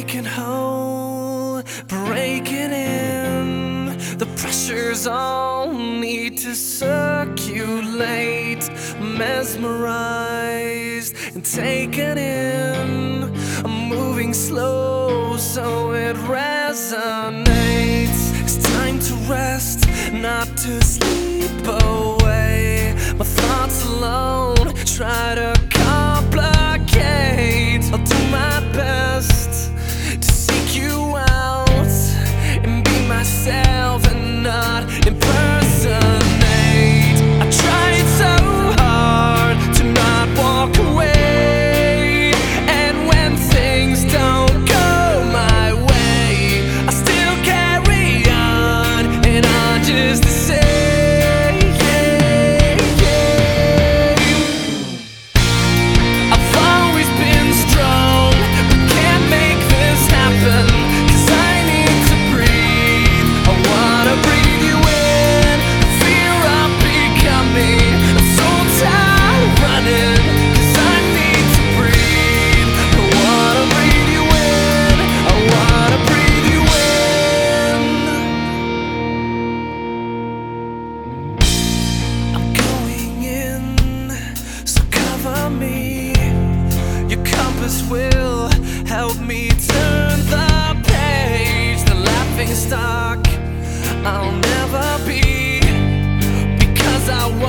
making whole, breaking in. The pressure's on, need to circulate. Mesmerized and taken in. I'm moving slow so it resonates. It's time to rest, not to sleep away. My thoughts alone try to complicate. I'll do my best to seek you out and be myself and not impersonate. I tried so hard to not walk away, and when things don't go my way, I still carry on and on just the same. Will help me turn the page. The laughing stock I'll never be, because I